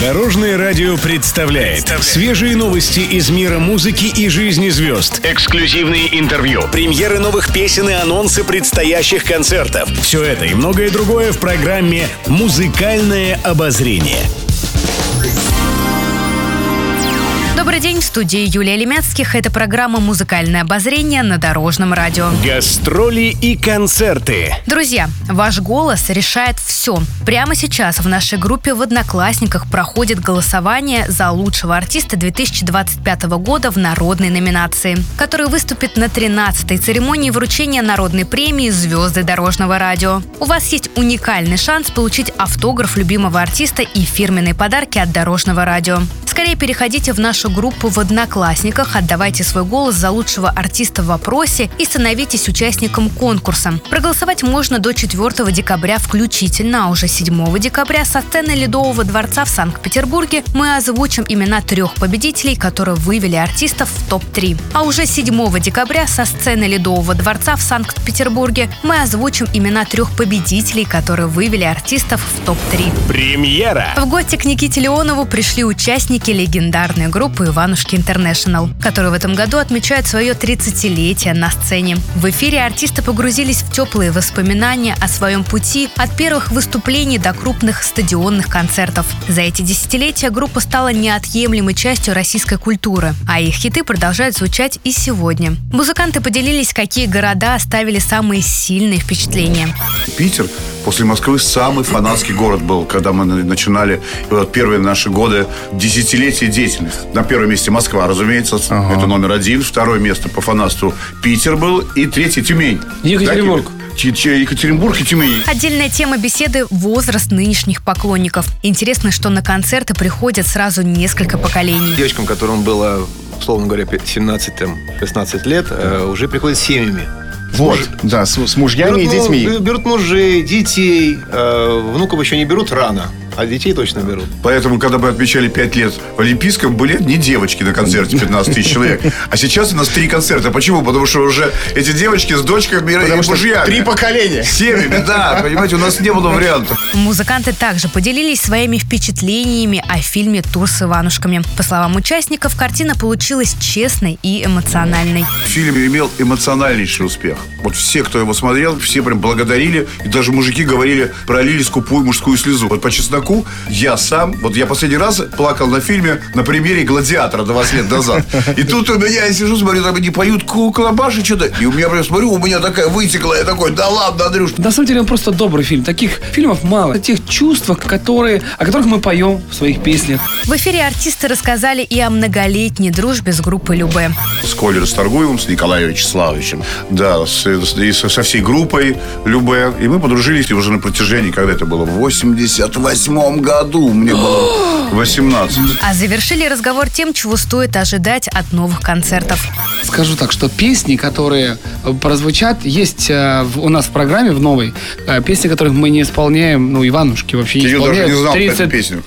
Дорожное радио представляет свежие новости из мира музыки и жизни звезд. Эксклюзивные интервью, премьеры новых песен и анонсы предстоящих концертов. Все это и многое другое в программе «Музыкальное обозрение». Добрый день, в студии Юлия Лемяцких. Это программа «Музыкальное обозрение» на Дорожном радио. Гастроли и концерты. Друзья, ваш голос решает все. Прямо сейчас в нашей группе в Одноклассниках проходит голосование за лучшего артиста 2025 года в народной номинации, который выступит на 13-й церемонии вручения народной премии «Звезды Дорожного радио». У вас есть уникальный шанс получить автограф любимого артиста и фирменные подарки от Дорожного радио. Скорее переходите в нашу группу в Одноклассниках, отдавайте свой голос за лучшего артиста в вопросе и становитесь участником конкурса. Проголосовать можно до 4 декабря включительно, а уже 7 декабря со сцены Ледового дворца в Санкт-Петербурге мы озвучим имена 3 победителей, которые вывели артистов в топ-3. А уже 7 декабря со сцены Ледового дворца в Санкт-Петербурге мы озвучим имена 3 победителей, которые вывели артистов в топ-3. Премьера! В гости к Никите Леонову пришли участники легендарной группы «Иванушки Интернешнл», которые в этом году отмечают свое 30-летие на сцене. В эфире артисты погрузились в теплые воспоминания о своем пути от первых выступлений до крупных стадионных концертов. За эти десятилетия группа стала неотъемлемой частью российской культуры, а их хиты продолжают звучать и сегодня. Музыканты поделились, какие города оставили самые сильные впечатления. Питер после Москвы самый фанатский город был, когда мы начинали первые наши годы десятилетия деятельности. На первом месте Москва, разумеется, это номер 1. Второе место по фанатству Питер был. И третье Тюмень. Екатеринбург. Екатеринбург и Тюмень. Отдельная тема беседы – возраст нынешних поклонников. Интересно, что на концерты приходят сразу несколько поколений. Девочкам, которым было, условно говоря, 17-16 лет, уже приходят с семьями. Вот, да, с мужьями и детьми. Берут мужей, детей. Внуков еще не берут рано, а детей точно берут. Поэтому, когда мы отмечали 5 лет в Олимпийском, были не девочки на концерте 15 тысяч человек. А сейчас у нас 3 концерта. Почему? Потому что уже эти девочки с дочками и мужьями. 3 поколения. С семьями, да. Понимаете, у нас не было вариантов. Музыканты также поделились своими впечатлениями о фильме «Тур с Иванушками». По словам участников, картина получилась честной и эмоциональной. Фильм имел эмоциональнейший успех. Вот все, кто его смотрел, все прям благодарили. И даже мужики говорили, пролили скупую мужскую слезу. Вот по чесноку я сам, вот я последний раз плакал на фильме на премьере «Гладиатора» 20 лет назад. И тут у меня, я сижу, смотрю, там они поют колобаши что-то. И у меня прям смотрю, у меня такая вытекла. Я такой, да ладно, Андрюш. На самом деле он просто добрый фильм. Таких фильмов мало. О тех чувствах, о которых мы поем в своих песнях. В эфире артисты рассказали и о многолетней дружбе с группой «Любэ». С Колей Расторгуевым, с Николаем Вячеславовичем. Да, со всей группой «Любэ». И мы подружились уже на протяжении, когда это было, в 88-м году. Мне было 18. А завершили разговор тем, чего стоит ожидать от новых концертов. Скажу так, что песни, которые прозвучат, есть у нас в программе, в новой, песни, которых мы не исполняем, Иванушки вообще не исполняют. Даже не знал эту песню.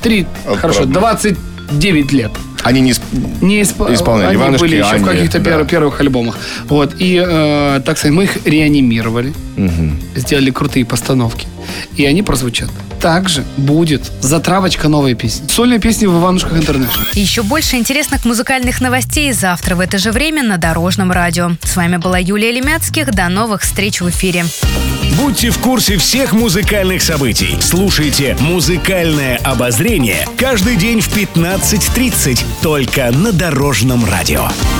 29 лет. Они не исполняли Они Иванушки, были еще в каких-то да. первых альбомах. Вот. И, так сказать, мы их реанимировали, сделали крутые постановки, и они прозвучат. Также будет затравочка новой песни. Сольные песни в Иванушках Интернешнл. Еще больше интересных музыкальных новостей завтра в это же время на Дорожном радио. С вами была Юлия Лемяцких. До новых встреч в эфире. Будьте в курсе всех музыкальных событий. Слушайте «Музыкальное обозрение» каждый день в 15:30 только на Дорожном радио.